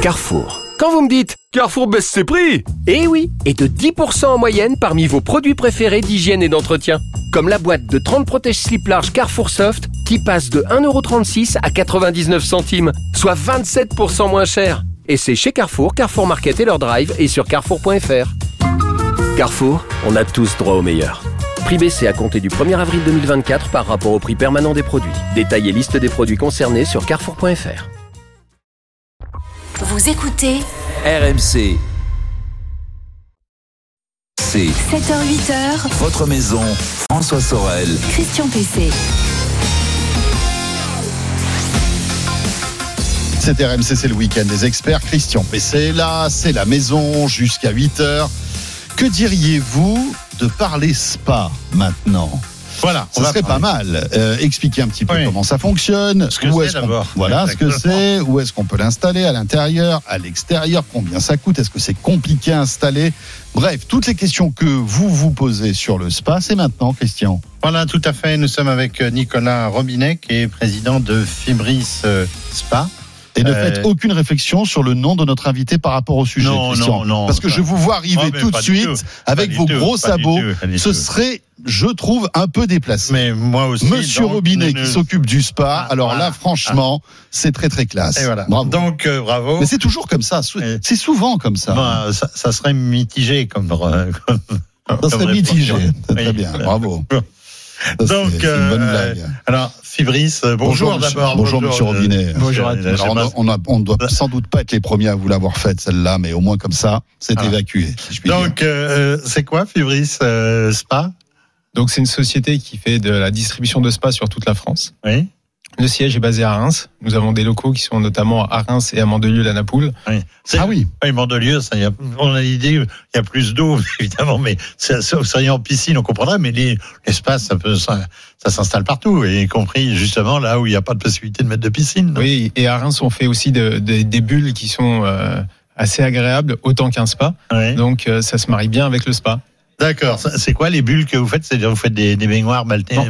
Carrefour. Quand vous me dites « Carrefour baisse ses prix !» Eh oui, et de 10% en moyenne parmi vos produits préférés d'hygiène et d'entretien. Comme la boîte de 30 protège-slips larges Carrefour Soft qui passe de 1,36€ à 99 centimes, soit 27% moins cher. Et c'est chez Carrefour, Carrefour Market et leur drive et sur carrefour.fr. Carrefour, on a tous droit au meilleur. Prix baissé à compter du 1er avril 2024 par rapport au prix permanent des produits. Détail et liste des produits concernés sur carrefour.fr. Vous écoutez RMC. C'est 7h-8h. Votre maison, François Sorel. Christian Pessé. C'est RMC, c'est le week-end des experts. Christian Pessé est là, c'est la maison jusqu'à 8h. Que diriez-vous de parler spa maintenant ? Voilà, ça serait pas mal. Expliquer un petit peu comment ça fonctionne. Ce que c'est d'abord. Voilà, ce que c'est. Où est-ce qu'on peut l'installer ? À l'intérieur, à l'extérieur. Combien ça coûte ? Est-ce que c'est compliqué à installer ? Bref, toutes les questions que vous vous posez sur le spa, c'est maintenant, Christian. Voilà, tout à fait. Nous sommes avec Nicolas Robinet, qui est président de Fibris Spa. Et ne faites aucune réflexion sur le nom de notre invité par rapport au sujet, Christian. Non. Parce que je vous vois arriver tout de suite avec vos gros sabots. Ce serait, je trouve, un peu déplacé. Mais moi aussi. Monsieur Robinet qui s'occupe du spa. Alors là, franchement, c'est très très classe. Et voilà. Bravo. Donc, bravo. Mais c'est toujours comme ça. C'est souvent comme ça. Ben, ça serait mitigé comme ça serait mitigé. C'est très bien. Bravo. Ça, donc, c'est une bonne blague. Alors, Fibris, bonjour d'abord. Bonjour, monsieur Robinet. Bonjour à tous. On ne doit sans doute pas être les premiers à vous l'avoir faite, celle-là, mais au moins comme ça, c'est évacué. Si je puis donc, c'est quoi Fibris Spa ? Donc, c'est une société qui fait de la distribution de spa sur toute la France. Oui. Le siège est basé à Reims. Nous avons des locaux qui sont notamment à Reims et à Mandelieu-la-Napoule. Oui. Oui, Mandelieu, on a l'idée, il y a plus d'eau, évidemment, mais ça serait en piscine, on comprendrait, mais l'espace, ça s'installe partout, y compris justement là où il n'y a pas de possibilité de mettre de piscine. Oui, et à Reims, on fait aussi des bulles qui sont assez agréables, autant qu'un spa. Oui. Donc, ça se marie bien avec le spa. D'accord. C'est quoi les bulles que vous faites ? C'est-à-dire vous faites des baignoires balnéo,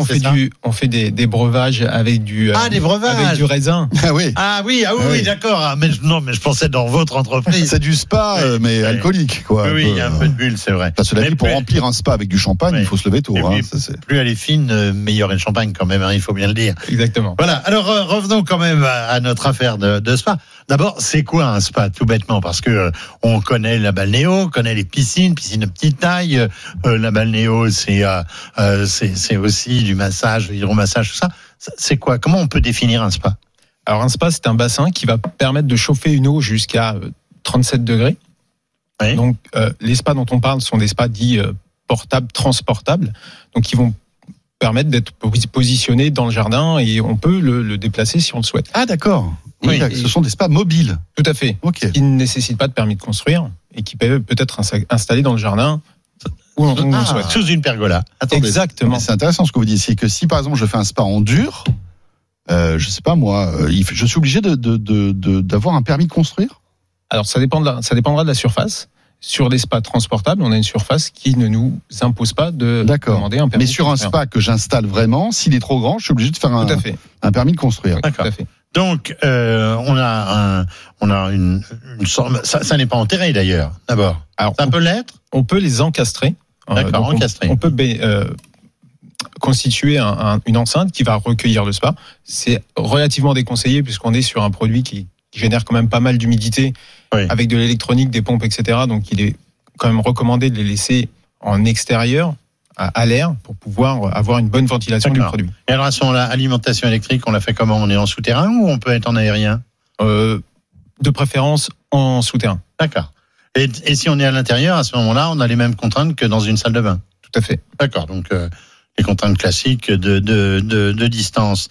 on fait des breuvages avec des breuvages avec du raisin. Ah oui, d'accord. Mais je pensais dans votre entreprise. C'est du spa, mais alcoolique, quoi. Oui, il y a un peu de bulles, c'est vrai. Cela dit, pour remplir un spa avec du champagne, il faut se lever tôt. Plus elle est fine, meilleur est le champagne quand même. Il faut bien le dire. Exactement. Voilà. Alors revenons quand même à notre affaire de spa. D'abord, c'est quoi un spa, tout bêtement ? Parce que on connaît la balnéo, on connaît les piscines de petite taille. La balnéo, c'est aussi du massage, hydromassage, tout ça. C'est quoi ? Comment on peut définir un spa ? Alors un spa, c'est un bassin qui va permettre de chauffer une eau jusqu'à 37 degrés. Oui. Donc les spas dont on parle sont des spas dits portables, transportables, donc qui vont permettre d'être positionnés dans le jardin et on peut le déplacer si on le souhaite. Ah d'accord. Oui, ce sont des spas mobiles. Tout à fait. Okay. Qui ne nécessitent pas de permis de construire et qui peuvent peut-être installer dans le jardin où on le souhaite. Sous une pergola. Attendez, exactement. C'est intéressant ce que vous dites. C'est que si par exemple je fais un spa en dur, je sais pas moi, je suis obligé d'avoir un permis de construire ? Alors ça dépendra de la surface. Sur des spas transportables, on a une surface qui ne nous impose pas de demander un permis. Mais sur un spa que j'installe vraiment, s'il est trop grand, je suis obligé de faire un permis de construire. D'accord. Tout à fait. Donc, on a une sorte. Ça n'est pas enterré d'ailleurs. D'abord. Alors, ça peut l'être. On peut les encastrer. D'accord, encastrer. On peut constituer une enceinte qui va recueillir le spa. C'est relativement déconseillé puisqu'on est sur un produit qui génère quand même pas mal d'humidité, avec de l'électronique, des pompes, etc. Donc, il est quand même recommandé de les laisser en extérieur, à l'air, pour pouvoir avoir une bonne ventilation du produit. Et alors, à ce moment-là, alimentation électrique, on la fait comment ? On est en souterrain ou on peut être en aérien ? De préférence en souterrain. D'accord. Et si on est à l'intérieur, à ce moment-là, on a les mêmes contraintes que dans une salle de bain ? Tout à fait. D'accord, donc les contraintes classiques de distance.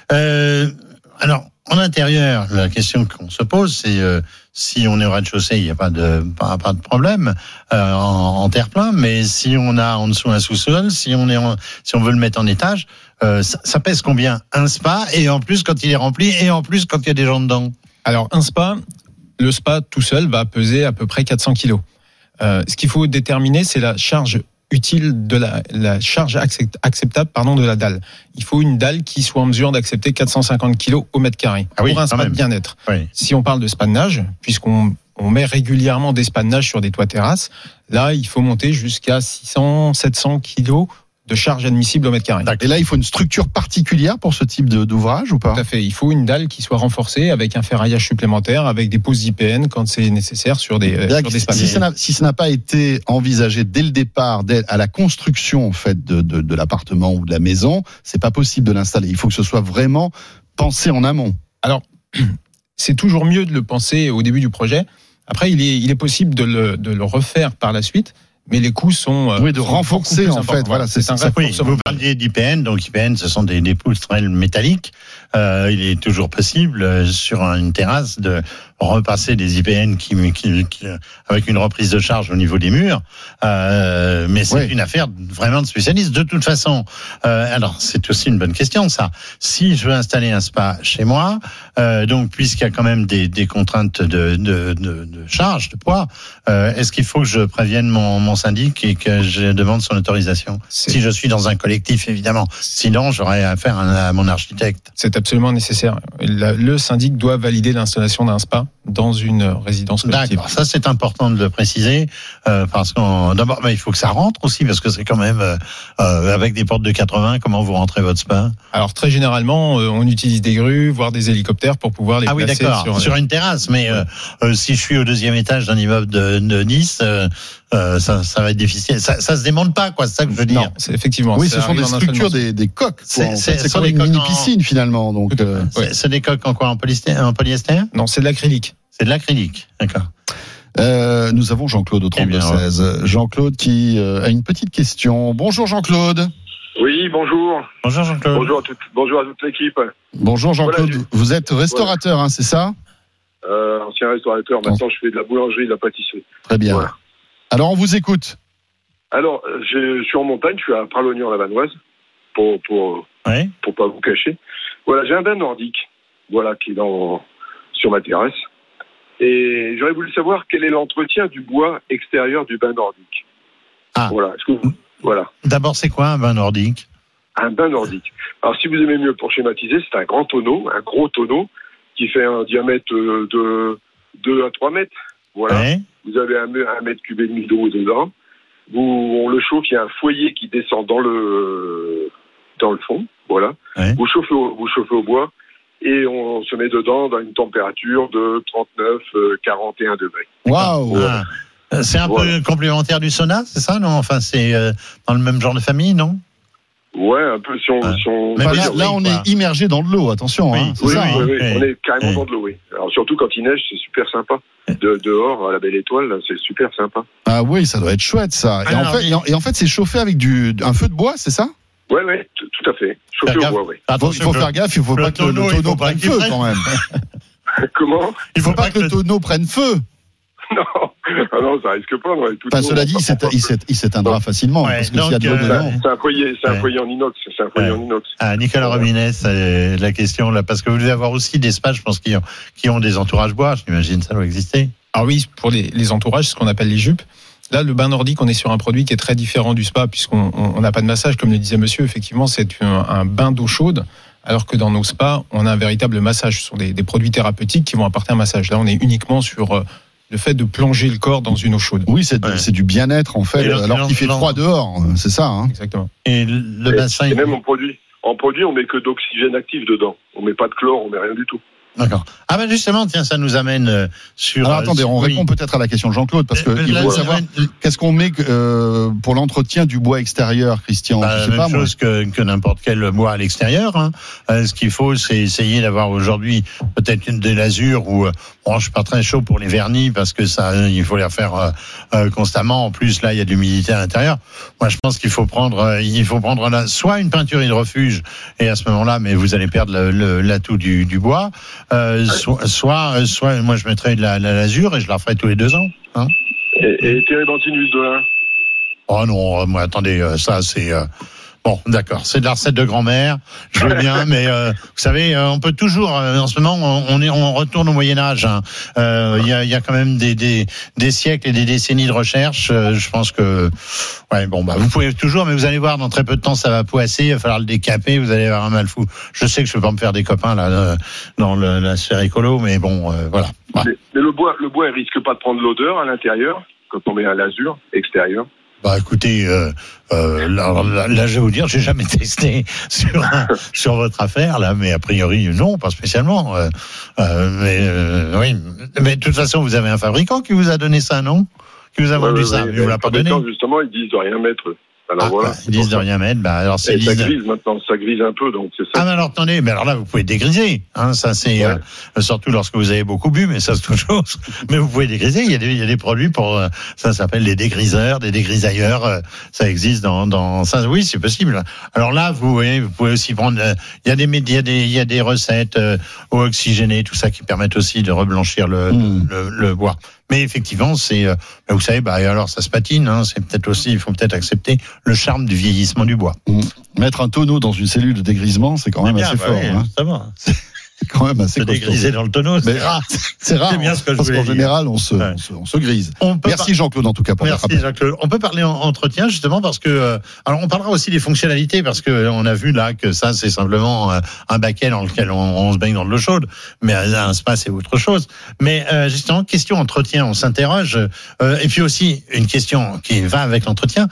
Alors, en intérieur, la question qu'on se pose, c'est si on est au rez-de-chaussée, il n'y a pas de problème en terre-plein, mais si on a en dessous un sous-sol, si on veut le mettre en étage, ça pèse combien ? Un spa, et en plus quand il est rempli, et en plus quand il y a des gens dedans ? Alors, le spa tout seul va peser à peu près 400 kilos. Ce qu'il faut déterminer, c'est la charge utile de la charge acceptable de la dalle. Il faut une dalle qui soit en mesure d'accepter 450 kg au mètre carré pour un spa de bien-être. Oui. Si on parle de spa de nage, puisqu'on met régulièrement des spas de nage sur des toits terrasses, là, il faut monter jusqu'à 600, 700 kg de charge admissible au mètre carré. Et là, il faut une structure particulière pour ce type d'ouvrage ou pas ? Tout à fait. Il faut une dalle qui soit renforcée avec un ferraillage supplémentaire, avec des poses IPN quand c'est nécessaire sur des spas. Si ça n'a pas été envisagé dès le départ, à la construction en fait de l'appartement ou de la maison, c'est pas possible de l'installer. Il faut que ce soit vraiment pensé en amont. Alors, c'est toujours mieux de le penser au début du projet. Après, il est possible de le refaire par la suite. Mais les coûts sont de renforcer en fait. Voilà, c'est ça. Oui, vous parliez d'IPN, donc IPN, ce sont des poutrelles métalliques. Il est toujours possible sur une terrasse de repasser des IPN qui avec une reprise de charge au niveau des murs. Mais c'est une affaire vraiment de spécialiste. De toute façon, alors c'est aussi une bonne question ça. Si je veux installer un spa chez moi, donc puisqu'il y a quand même des contraintes de charge, de poids, est-ce qu'il faut que je prévienne mon syndic et que je demande son autorisation? Si je suis dans un collectif, évidemment. Sinon, j'aurais affaire à mon architecte. C'est absolument nécessaire. Le syndic doit valider l'installation d'un spa dans une résidence collective. D'accord, ça c'est important de le préciser parce que d'abord il faut que ça rentre aussi parce que c'est quand même avec des portes de 80, comment vous rentrez votre spa? Alors très généralement on utilise des grues, voire des hélicoptères pour pouvoir les placer sur une terrasse, mais si je suis au 2e étage d'un immeuble de Nice, ça va être difficile. Ça se démonte pas, quoi. C'est ça que je veux dire. Non, c'est effectivement. Oui, ce sont des structures, des coques. C'est comme une mini piscine finalement. Donc, c'est des coques en quoi? En polyester? Non, c'est de l'acrylique. C'est de l'acrylique, d'accord. Nous avons Jean-Claude au 32-16. Jean-Claude qui a une petite question. Bonjour Jean-Claude. Oui, bonjour. Bonjour Jean-Claude. Bonjour à toute l'équipe. Bonjour Jean-Claude. Voilà, vous êtes restaurateur, hein, c'est ça? Ancien restaurateur. Maintenant, je fais de la boulangerie, de la pâtisserie. Très bien. Voilà. Alors, on vous écoute. Alors, je suis en montagne, je suis à Pralognan-la-Vanoise, pour pas vous cacher. Voilà, j'ai un bain nordique, voilà, qui est sur ma terrasse. Et j'aurais voulu savoir quel est l'entretien du bois extérieur du bain nordique. Ah. Voilà. Voilà. D'abord, c'est quoi un bain nordique? Un bain nordique. Alors, si vous aimez mieux pour schématiser, c'est un grand tonneau, un gros tonneau, qui fait un diamètre de 2 à 3 mètres. Voilà. Ouais. Vous avez 1,5 mètre cube d'eau dedans. On le chauffe, il y a un foyer qui descend dans le fond. Voilà. Ouais. Vous chauffez au bois. Et on se met dedans dans une température de 39-41 degrés. Waouh! C'est un peu complémentaire du sauna, c'est ça, non? Enfin, c'est dans le même genre de famille, non? Ouais, un peu. Là, on est immergé dans de l'eau, attention. Oui, hein, oui, on est carrément dans de l'eau, oui. Alors, surtout quand il neige, c'est super sympa. Dehors, à la belle étoile, là, c'est super sympa. Ah oui, ça doit être chouette, ça. Et en fait, c'est chauffé avec un feu de bois, c'est ça? Oui, tout à fait. Chauffé au bois, oui. Il faut faire gaffe, il ne faut pas que le tonneau prenne feu, quand même. Comment? Il ne faut pas que le tonneau prenne feu. Non, ça risque pas. Cela dit, il s'éteindra facilement. Ouais, parce que s'il y a de l'eau dedans. C'est un foyer en inox. Nicolas Robinet, c'est la question, là, parce que vous devez avoir aussi des spas, je pense, qui ont des entourages bois, j'imagine, ça doit exister. Ah oui, pour les entourages, ce qu'on appelle les jupes. Là, le bain nordique, on est sur un produit qui est très différent du spa, puisqu'on n'a pas de massage, comme le disait monsieur. Effectivement, c'est un bain d'eau chaude, alors que dans nos spas, on a un véritable massage. Ce sont des produits thérapeutiques qui vont apporter un massage. Là, on est uniquement sur le fait de plonger le corps dans une eau chaude. Oui, c'est du bien-être, en fait, alors qu'il fait froid dehors. C'est ça, hein. Exactement. Et le bassin... Et même en produit, on met que d'oxygène actif dedans. On met pas de chlore, on met rien du tout. D'accord. Ah ben justement, tiens, ça nous amène sur... Alors attendez, on répond peut-être à la question de Jean-Claude, parce qu'il faut savoir qu'est-ce qu'on met pour l'entretien du bois extérieur, Christian. Je sais pas, même chose que n'importe quel bois à l'extérieur. Hein. Ce qu'il faut, c'est essayer d'avoir aujourd'hui peut-être une des lasures où je suis pas très chaud pour les vernis, parce que ça, il faut les faire constamment. En plus, là, il y a de l'humidité à l'intérieur. Moi, je pense qu'il faut prendre là, soit une peinture hydrofuge, et à ce moment-là, mais vous allez perdre l'atout du bois. Soit moi je mettrais de la lasure et je la ferai tous les 2 ans. Hein. Et térébenthine huile de lin? Oh non, moi attendez, ça c'est Bon, d'accord. C'est de la recette de grand-mère. Je veux bien, mais vous savez, on peut toujours. En ce moment, on retourne au Moyen Âge. Il y a quand même des siècles et des décennies de recherche. Je pense que, ouais, bon, bah, vous pouvez toujours, mais vous allez voir, dans très peu de temps, ça va poisser. Il va falloir le décaper. Vous allez avoir un mal fou. Je sais que je peux pas me faire des copains là dans la sphère écolo, mais bon, voilà. Ouais. Mais le bois, il risque pas de prendre l'odeur à l'intérieur quand on met un lasure extérieur. Bah écoutez, là je vais vous dire, j'ai jamais testé sur votre affaire là, mais a priori non, pas spécialement. Oui, mais de toute façon vous avez un fabricant qui vous a donné ça, non? Qui vous a vendu ça? Il vous l'a pas donné? Justement, ils disent de rien mettre. Alors voilà. Ils disent de rien mettre. Bah alors c'est. Ça grise maintenant, ça grise un peu, donc c'est ça. Ah mais alors attendez, mais alors là vous pouvez dégriser, hein, ça c'est surtout lorsque vous avez beaucoup bu, mais ça c'est autre chose. Mais vous pouvez dégriser. Il y a des produits pour ça s'appelle des dégriseurs, des dégrisailleurs. Ça existe dans ça. Oui, c'est possible. Alors là vous pouvez aussi prendre. Il y a des recettes eau oxygénée, tout ça qui permettent aussi de reblanchir le bois. Mais effectivement, vous savez, alors ça se patine. Hein, c'est peut-être aussi, il faut peut-être accepter le charme du vieillissement du bois. Mettre un tonneau dans une cellule de dégrisement, c'est quand même assez fort. Oui, hein. Ça va. C'est quand même assez costaud. Se dégriser dans le tonneau, c'est rare. C'est bien ce que je parce voulais qu'en dire. général, on se grise. Merci Jean-Claude en tout cas pour votre rappel. Merci Jean-Claude. On peut parler entretien justement parce que alors on parlera aussi des fonctionnalités parce que on a vu là que ça c'est simplement un baquet dans lequel on se baigne dans de l'eau chaude, mais un spa c'est autre chose. Mais justement question entretien, on s'interroge et puis aussi une question qui va avec l'entretien.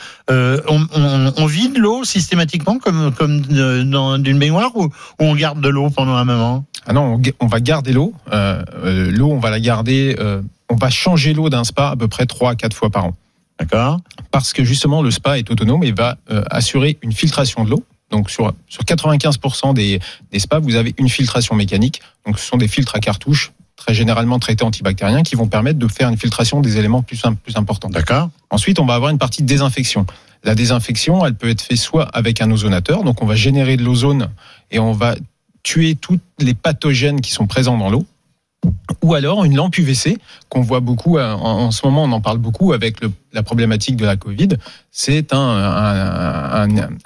On vide l'eau systématiquement comme d'une baignoire ou on garde de l'eau pendant un moment? Ah non, on va garder l'eau. L'eau, on va la garder. On va changer l'eau d'un spa à peu près 3 à 4 fois par an. D'accord. Parce que justement, le spa est autonome et va assurer une filtration de l'eau. Donc sur 95% des spas, vous avez une filtration mécanique. Donc ce sont des filtres à cartouche, très généralement traités antibactériens, qui vont permettre de faire une filtration des éléments plus importants. D'accord. Ensuite, on va avoir une partie de désinfection. La désinfection, elle peut être faite soit avec un ozonateur, donc on va générer de l'ozone et on va tuer tous les pathogènes qui sont présents dans l'eau, ou alors une lampe UVC qu'on voit beaucoup en ce moment, on en parle beaucoup avec la problématique de la Covid. C'est un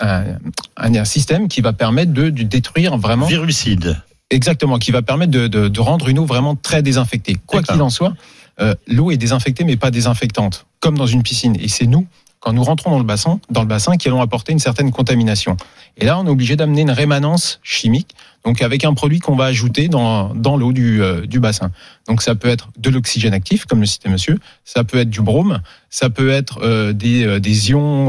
système qui va permettre de détruire vraiment virucide. Exactement, qui va permettre de rendre une eau vraiment très désinfectée. Quoi qu'il en soit, l'eau est désinfectée mais pas désinfectante, comme dans une piscine. Et c'est nous, quand nous rentrons dans le bassin, qui allons apporter une certaine contamination. Et là, on est obligé d'amener une rémanence chimique, donc avec un produit qu'on va ajouter dans l'eau du bassin. Donc ça peut être de l'oxygène actif, comme le citait monsieur, ça peut être du brome, ça peut être des ions,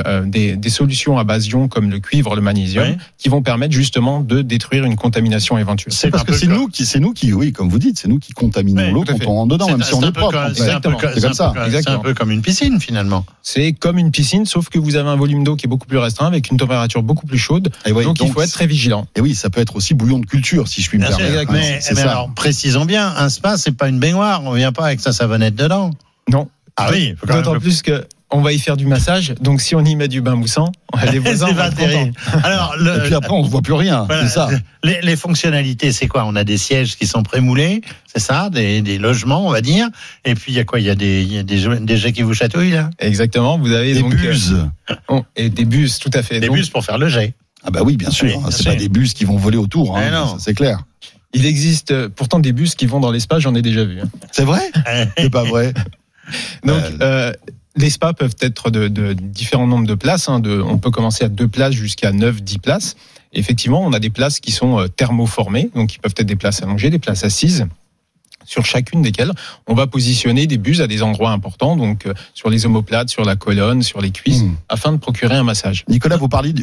des solutions à base ions comme le cuivre, le magnésium, qui vont permettre justement de détruire une contamination éventuelle. C'est parce que c'est nous qui, oui, comme vous dites, c'est nous qui contaminons l'eau quand on rentre dedans, même si on est propre. C'est comme ça. C'est un peu comme une piscine finalement. C'est comme une piscine, sauf que vous avez un volume d'eau qui est beaucoup plus restreint, avec une température beaucoup plus chaude. Donc il faut être très vigilant. Et oui, ça peut être aussi bouillon de culture, si je puis me permettre. Mais alors, précisons bien, un spa, c'est pas une baignoire. On vient pas avec sa savonnette dedans. Non. Ah oui. D'autant plus que on va y faire du massage. Donc si on y met du bain moussant, les voisins vont être contents. Alors, et puis après, on ne voit plus rien. Voilà, c'est ça. Les fonctionnalités, c'est quoi? On a des sièges qui sont prémoulés, c'est ça, des logements, on va dire. Et puis il y a quoi? Il y a des jets qui vous chatouillent là. Exactement. Vous avez des donc buses. Et des buses, tout à fait. Des buses pour faire le jet. Ah bah oui, bien sûr. Oui, c'est pas des bus qui vont voler autour, hein, ça, c'est clair. Il existe pourtant des bus qui vont dans l'espace, j'en ai déjà vu. C'est vrai? C'est pas vrai. Donc les spas peuvent être de différents nombres de places. On peut commencer à 2 places jusqu'à 9, 10 places. Et effectivement, on a des places qui sont thermoformées, donc qui peuvent être des places allongées, des places assises, sur chacune desquelles on va positionner des buses à des endroits importants, donc sur les omoplates, sur la colonne, sur les cuisses, afin de procurer un massage. Nicolas, vous parlez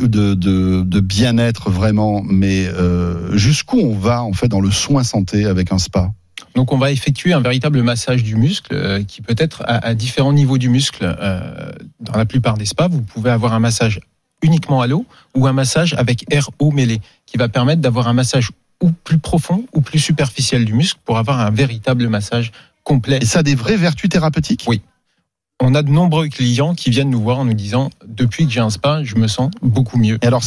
de bien-être vraiment, mais jusqu'où on va en fait dans le soin santé avec un spa? Donc on va effectuer un véritable massage du muscle qui peut être à différents niveaux du muscle. Dans la plupart des spas, vous pouvez avoir un massage uniquement à l'eau ou un massage avec air eau mêlé, qui va permettre d'avoir un massage ou plus profond ou plus superficiel du muscle pour avoir un véritable massage complet. Et ça a des vraies vertus thérapeutiques? Oui. On a de nombreux clients qui viennent nous voir en nous disant « Depuis que j'ai un spa, je me sens beaucoup mieux ». Et alors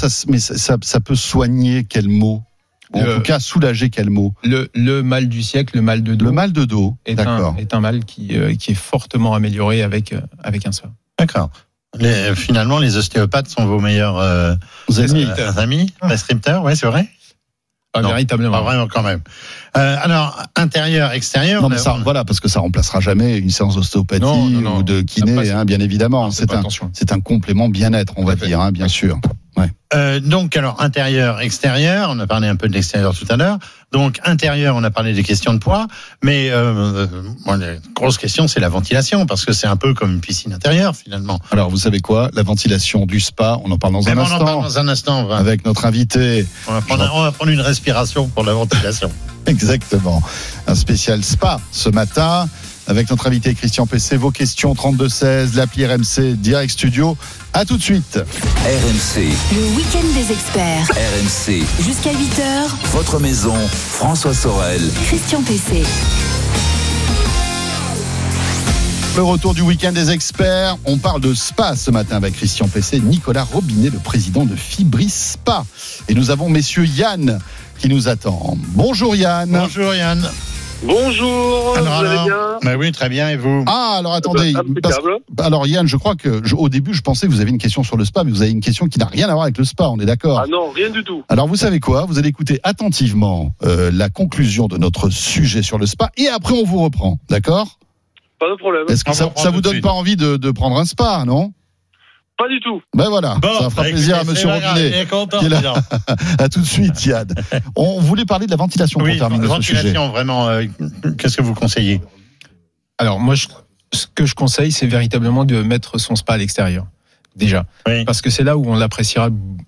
ça peut soigner quel mot? En tout cas, soulager quel mot? Le mal du siècle, le mal de dos. Le mal de dos, est un mal qui est fortement amélioré avec un spa. D'accord. Finalement, les ostéopathes sont vos meilleurs amis, prescripteurs, ouais, c'est vrai. Pas véritablement. Pas vraiment quand même. Alors, intérieur, extérieur. Non, mais ça, voilà, parce que ça remplacera jamais une séance d'ostéopathie ou de kiné, bien évidemment. Non, c'est un complément bien-être, on va dire, bien sûr. Ouais. Donc, alors, intérieur, extérieur, on a parlé un peu de l'extérieur tout à l'heure. Donc, intérieur, on a parlé des questions de poids, mais la grosse question, c'est la ventilation, parce que c'est un peu comme une piscine intérieure, finalement. Alors, vous savez quoi ? La ventilation du spa, on en parle dans un instant. On en parle dans un instant. Avec notre invité. On va prendre une respiration pour la ventilation. Exactement. Un spécial spa ce matin. Avec notre invité Christian Pesset, vos questions 32-16, l'appli RMC Direct Studio. À tout de suite. RMC. Le week-end des experts. RMC. Jusqu'à 8h. Votre maison, François Sorel. Christian Pesset. Le retour du week-end des experts. On parle de spa ce matin avec Christian Pesset, Nicolas Robinet, le président de Fibris Spa. Et nous avons messieurs Yann qui nous attend. Bonjour Yann. Bonjour Yann. Bonjour, vous allez bien ? Bah oui, très bien, et vous ? Ah, alors attendez. Alors Yann, je crois que au début, je pensais que vous avez une question sur le spa, mais vous avez une question qui n'a rien à voir avec le spa, on est d'accord ? Ah non, rien du tout. Alors vous savez quoi ? Vous allez écouter attentivement la conclusion de notre sujet sur le spa, et après on vous reprend, d'accord ? Pas de problème. Est-ce que ça vous donne pas envie de prendre un spa, non ? Pas du tout. Ben voilà, ça fera plaisir à monsieur Robinet. Il est content, qui est là. À tout de suite, Yann. On voulait parler de la ventilation pour terminer ce sujet. Ventilation, vraiment, qu'est-ce que vous conseillez ? Alors, moi, ce que je conseille, c'est véritablement de mettre son spa à l'extérieur. Déjà. Oui. Parce que c'est là où on l'appréciera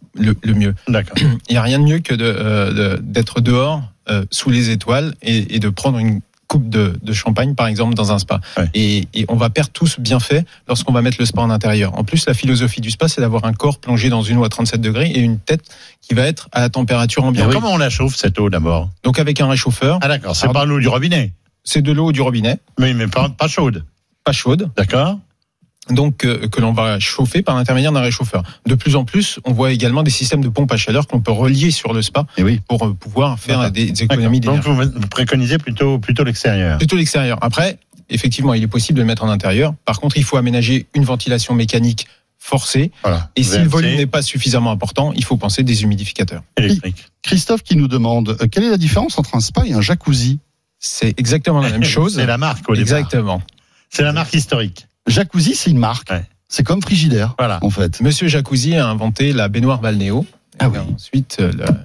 le mieux. D'accord. Il n'y a rien de mieux que d'être dehors, sous les étoiles, et de prendre une coupe de champagne, par exemple, dans un spa. Ouais. Et on va perdre tout ce bienfait lorsqu'on va mettre le spa en intérieur. En plus, la philosophie du spa, c'est d'avoir un corps plongé dans une eau à 37 degrés et une tête qui va être à la température ambiante. Comment on la chauffe, cette eau, d'abord ? Donc, avec un réchauffeur. Ah d'accord, c'est pas l'eau du robinet ? C'est de l'eau du robinet. Oui, mais pas chaude. Pas chaude. D'accord. Donc, que l'on va chauffer par l'intermédiaire d'un réchauffeur. De plus en plus, on voit également des systèmes de pompe à chaleur que l'on peut relier sur le spa pour pouvoir faire des économies d'énergie. Donc, vous préconisez plutôt l'extérieur. Plutôt l'extérieur. Après, effectivement, il est possible de le mettre en intérieur. Par contre, il faut aménager une ventilation mécanique forcée. Voilà. Et si le volume n'est pas suffisamment important, il faut penser des humidificateurs. Électriques. Christophe qui nous demande, quelle est la différence entre un spa et un jacuzzi ? C'est exactement la même chose. C'est la marque au départ. Exactement. C'est la marque historique. Jacuzzi, c'est une marque. Ouais. C'est comme Frigidaire, en fait. Monsieur Jacuzzi a inventé la baignoire balnéo. Ah oui. Ensuite,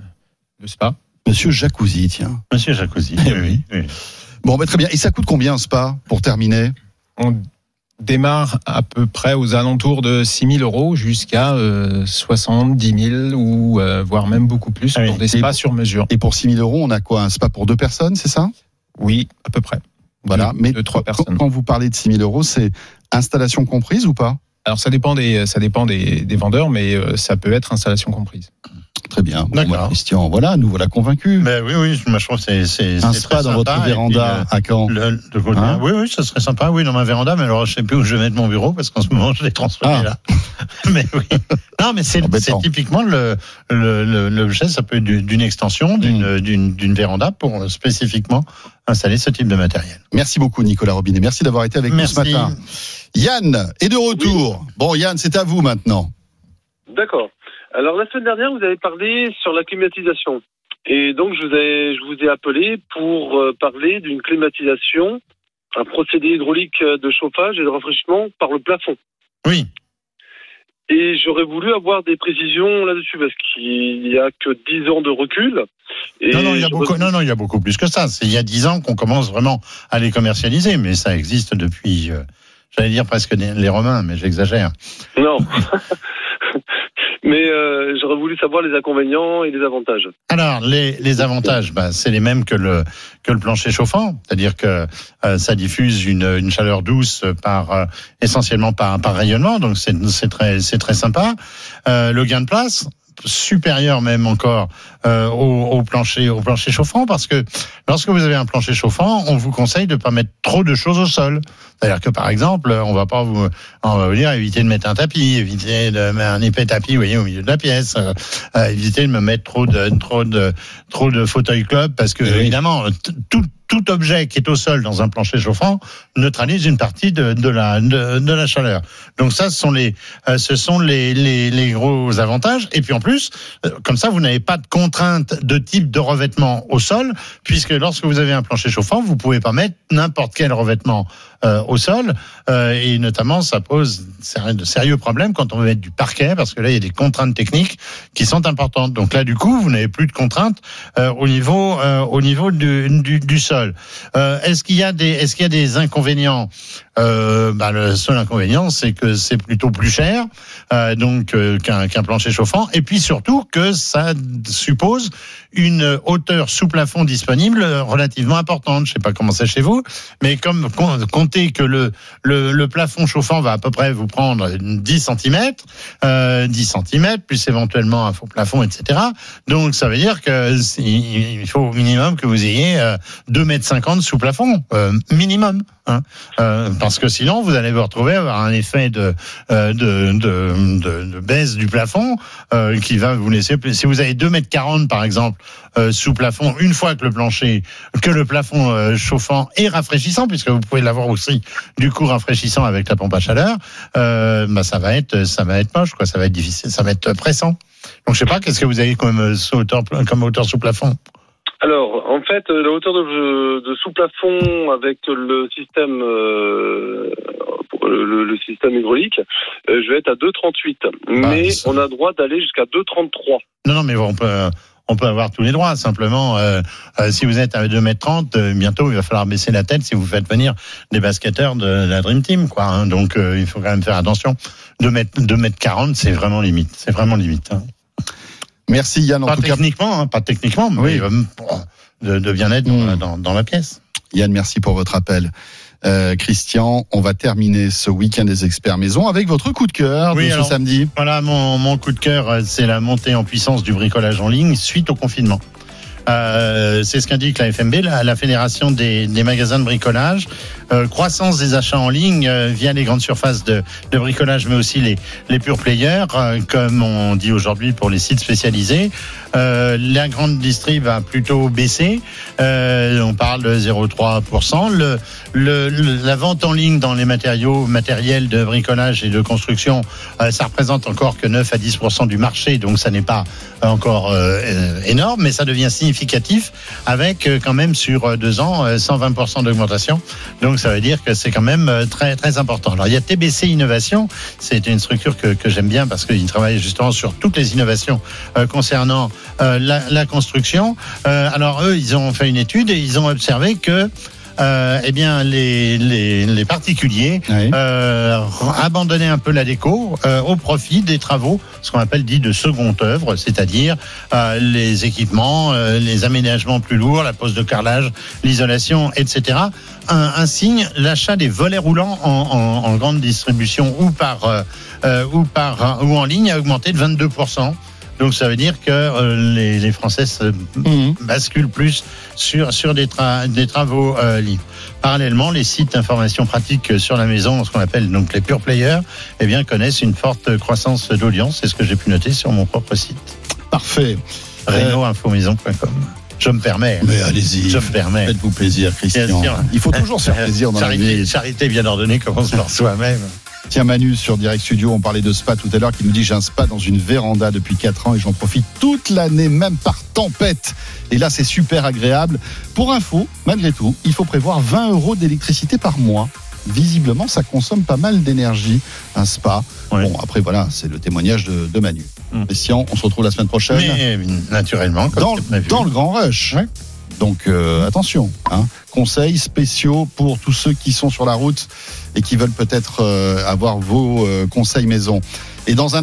le spa. Monsieur Jacuzzi, tiens. Monsieur Jacuzzi, oui. Bon, très bien. Et ça coûte combien un spa, pour terminer ? On démarre à peu près aux alentours de 6 000 € jusqu'à 70 000 ou voire même beaucoup plus pour des spas sur mesure. Et pour 6 000 €, on a quoi ? Un spa pour 2 personnes, c'est ça ? Oui, à peu près. Voilà, mais 3 personnes. Quand vous parlez de 6 000 €, c'est installation comprise ou pas ? Alors ça dépend des vendeurs, mais ça peut être installation comprise. Très bien. D'accord. Christian, nous voilà convaincus. Mais oui, je trouve que c'est un spa dans votre véranda à Caen. Oui, ça serait sympa. Oui, dans ma véranda, mais alors je sais plus où je vais mettre mon bureau parce qu'en ce moment je l'ai transformé là. Mais oui. Non, mais c'est typiquement l'objet. Ça peut être d'une extension d'une véranda pour spécifiquement installer ce type de matériel. Merci beaucoup, Nicolas Robinet. Merci d'avoir été avec nous ce matin. Yann est de retour. Oui. Bon, Yann, c'est à vous maintenant. D'accord. Alors, la semaine dernière, vous avez parlé sur la climatisation. Et donc, je vous ai appelé pour parler d'une climatisation, un procédé hydraulique de chauffage et de rafraîchissement par le plafond. Oui. Et j'aurais voulu avoir des précisions là-dessus, parce qu'il n'y a que 10 ans de recul. Et il y a beaucoup plus que ça. C'est il y a 10 ans qu'on commence vraiment à les commercialiser, mais ça existe depuis, j'allais dire presque les Romains, mais j'exagère. Non. Mais j'aurais voulu savoir les inconvénients et les avantages. Alors, les avantages, c'est les mêmes que le plancher chauffant, c'est-à-dire que ça diffuse une chaleur douce essentiellement par rayonnement, donc c'est très sympa. Le gain de place supérieur même encore au plancher chauffant, parce que lorsque vous avez un plancher chauffant, on vous conseille de pas mettre trop de choses au sol. C'est-à-dire que par exemple, on va vous dire éviter de mettre un tapis, éviter de mettre un épais tapis, vous voyez, au milieu de la pièce, éviter de me mettre trop de fauteuil club, parce que évidemment tout objet qui est au sol dans un plancher chauffant neutralise une partie de la chaleur. Donc ça, ce sont les gros avantages. Et puis en plus, comme ça, vous n'avez pas de contrainte de type de revêtement au sol, puisque lorsque vous avez un plancher chauffant, vous pouvez pas mettre n'importe quel revêtement au sol, et notamment ça pose de sérieux problèmes quand on veut mettre du parquet, parce que là il y a des contraintes techniques qui sont importantes. Donc là du coup vous n'avez plus de contraintes au niveau du sol. Est-ce qu'il y a des inconvénients? Le seul inconvénient, c'est que c'est plutôt plus cher qu'un plancher chauffant, et puis surtout que ça suppose une hauteur sous plafond disponible relativement importante. Je sais pas comment c'est chez vous, mais comme comptez que le plafond chauffant va à peu près vous prendre 10 cm, plus éventuellement un faux plafond, etc. Donc ça veut dire que il faut au minimum que vous ayez 2,50 m sous plafond, minimum. Parce que sinon vous allez vous retrouver à avoir un effet de baisse du plafond qui va vous laisser. Si vous avez 2,40 m par exemple sous plafond, une fois que le plafond chauffant est rafraîchissant, puisque vous pouvez l'avoir aussi du coup rafraîchissant avec la pompe à chaleur, ça va être moche, quoi. Ça va être difficile, ça va être pressant. Donc je sais pas, qu'est-ce que vous avez comme hauteur sous plafond? Alors, en fait, la hauteur de sous-plafond avec le système le système hydraulique, je vais être à 2,38. Mais on a droit d'aller jusqu'à 2,33. Non, mais on peut avoir tous les droits. Simplement, si vous êtes à 2,30 m, bientôt il va falloir baisser la tête si vous faites venir des basketteurs de la Dream Team, quoi. Hein. Donc, il faut quand même faire attention. 2,40 m, c'est vraiment limite. C'est vraiment limite. Hein. Merci Yann. Pas techniquement, mais de bien-être dans la pièce. Yann, merci pour votre appel. Christian, on va terminer ce week-end des experts maison avec votre coup de cœur de ce samedi. Voilà, mon coup de cœur, c'est la montée en puissance du bricolage en ligne suite au confinement. C'est ce qu'indique la FMB, la Fédération des magasins de bricolage. Croissance des achats en ligne via les grandes surfaces de bricolage, mais aussi les pure players, comme on dit aujourd'hui pour les sites spécialisés. La grande distrib va plutôt baisser. On parle de 0,3%. La vente en ligne dans les matériels de bricolage et de construction, ça représente encore que 9 à 10% du marché, donc ça n'est pas encore énorme, mais ça devient significatif avec quand même sur 2 ans 120% d'augmentation. Donc ça veut dire que c'est quand même très très important. Alors il y a TBC Innovation, c'est une structure que j'aime bien parce qu'ils travaillent justement sur toutes les innovations concernant la construction. Alors eux, ils ont fait une étude et ils ont observé que les particuliers abandonnaient un peu la déco au profit des travaux, ce qu'on appelle dit de seconde œuvre, c'est-à-dire les équipements, les aménagements plus lourds, la pose de carrelage, l'isolation, etc. Un signe, l'achat des volets roulants en grande distribution ou en ligne a augmenté de 22%. Donc ça veut dire que les Français basculent plus sur des travaux libres. Parallèlement, les sites d'information pratique sur la maison, ce qu'on appelle donc les pure players, connaissent une forte croissance d'audience. C'est ce que j'ai pu noter sur mon propre site. Parfait. Reno-infomaison.com. Je me permets. Mais allez-y. Je me permets. Faites-vous plaisir, Christian. Il faut toujours se faire plaisir dans la vie. Charité bien ordonnée commence par soi-même. Tiens, Manu sur Direct Studio, on parlait de spa tout à l'heure, qui nous dit j'ai un spa dans une véranda depuis 4 ans et j'en profite toute l'année, même par tempête. Et là, c'est super agréable. Pour info, malgré tout, il faut prévoir 20 € d'électricité par mois. Visiblement, ça consomme pas mal d'énergie, un spa. Ouais. Bon, après, voilà, c'est le témoignage de Manu. Christian, on se retrouve la semaine prochaine. Mais naturellement, dans le Grand Rush. Ouais. Donc attention, conseils spéciaux pour tous ceux qui sont sur la route et qui veulent peut-être avoir vos conseils maison. Et dans un